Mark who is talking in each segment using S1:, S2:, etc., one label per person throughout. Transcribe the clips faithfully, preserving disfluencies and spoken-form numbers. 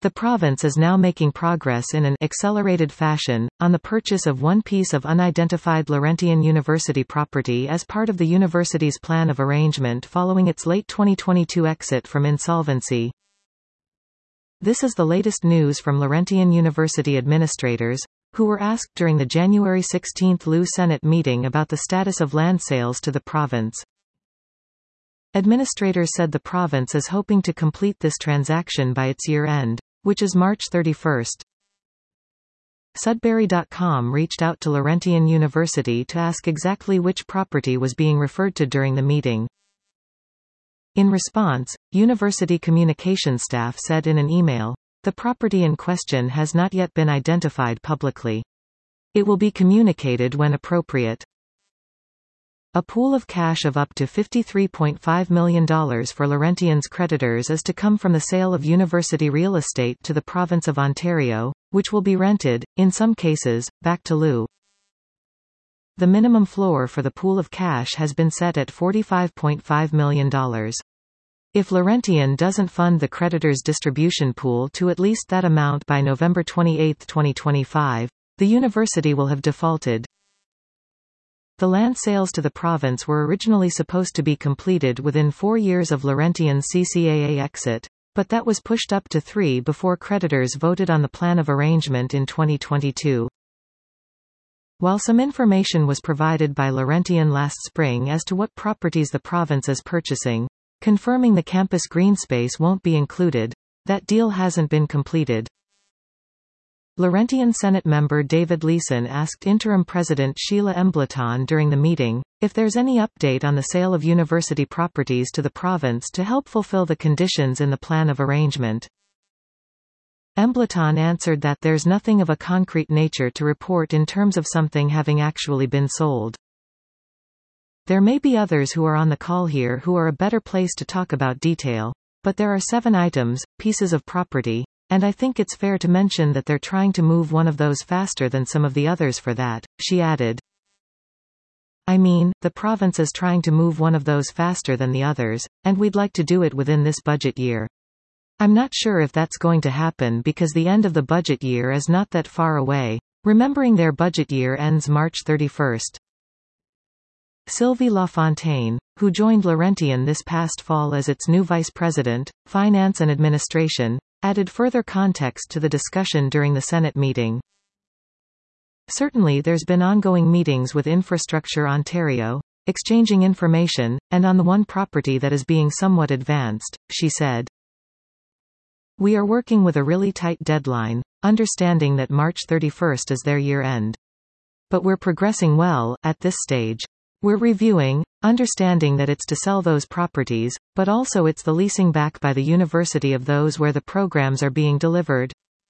S1: The province is now making progress in an accelerated fashion, on the purchase of one piece of unidentified Laurentian University property as part of the university's plan of arrangement following its late twenty twenty-two exit from insolvency. This is the latest news from Laurentian University administrators, who were asked during the January sixteenth L U Senate meeting about the status of land sales to the province. Administrators said the province is hoping to complete this transaction by its year-end, which is March thirty-first. Sudbury dot com reached out to Laurentian University to ask exactly which property was being referred to during the meeting. In response, university communication staff said in an email, "The property in question has not yet been identified publicly. It will be communicated when appropriate." A pool of cash of up to fifty-three point five million dollars for Laurentian's creditors is to come from the sale of university real estate to the province of Ontario, which will be rented, in some cases, back to L U. The minimum floor for the pool of cash has been set at forty-five point five million dollars. If Laurentian doesn't fund the creditors' distribution pool to at least that amount by November twenty-eighth twenty twenty-five, the university will have defaulted. The land sales to the province were originally supposed to be completed within four years of Laurentian's C C A A exit, but that was pushed up to three before creditors voted on the plan of arrangement in twenty twenty-two. While some information was provided by Laurentian last spring as to what properties the province is purchasing, confirming the campus green space won't be included, that deal hasn't been completed. Laurentian Senate member David Leeson asked Interim President Sheila Embleton during the meeting, if there's any update on the sale of university properties to the province to help fulfill the conditions in the plan of arrangement. Embleton answered that there's nothing of a concrete nature to report in terms of something having actually been sold. There may be others who are on the call here who are a better place to talk about detail, but there are seven items, pieces of property, and I think it's fair to mention that they're trying to move one of those faster than some of the others for that, she added. I mean, the province is trying to move one of those faster than the others, and we'd like to do it within this budget year. I'm not sure if that's going to happen because the end of the budget year is not that far away, remembering their budget year ends March thirty-first. Sylvie Lafontaine, who joined Laurentian this past fall as its new Vice President, Finance and Administration, added further context to the discussion during the Senate meeting. Certainly there's been ongoing meetings with Infrastructure Ontario, exchanging information, and on the one property that is being somewhat advanced, she said. We are working with a really tight deadline, understanding that March thirty-first is their year-end. But we're progressing well, at this stage. We're reviewing, understanding that it's to sell those properties, but also it's the leasing back by the university of those where the programs are being delivered.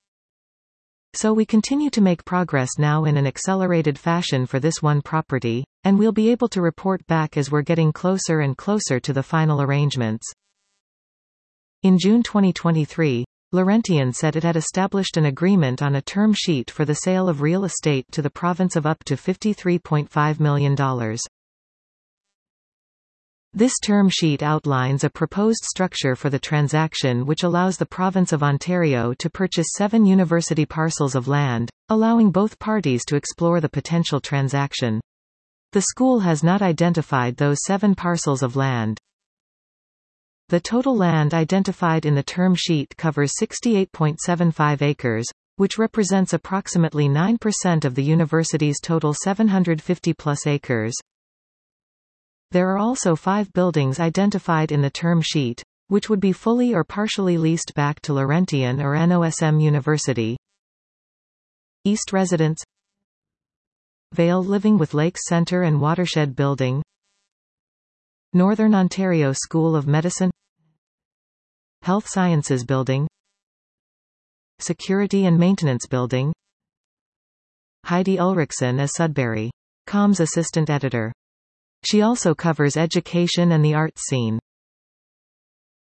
S1: So we continue to make progress now in an accelerated fashion for this one property, and we'll be able to report back as we're getting closer and closer to the final arrangements. In June twenty twenty-three, Laurentian said it had established an agreement on a term sheet for the sale of real estate to the province of up to fifty-three point five million dollars. This term sheet outlines a proposed structure for the transaction which allows the province of Ontario to purchase seven university parcels of land, allowing both parties to explore the potential transaction. The school has not identified those seven parcels of land. The total land identified in the term sheet covers sixty-eight point seven five acres, which represents approximately nine percent of the university's total seven hundred fifty plus acres. There are also five buildings identified in the term sheet, which would be fully or partially leased back to Laurentian or N O S M University. East Residence, Vale Living with Lakes Centre and Watershed Building, Northern Ontario School of Medicine, Health Sciences Building, Security and Maintenance Building. Heidi Ulrichsen as Sudbury dot com's assistant editor. She also covers education and the arts scene.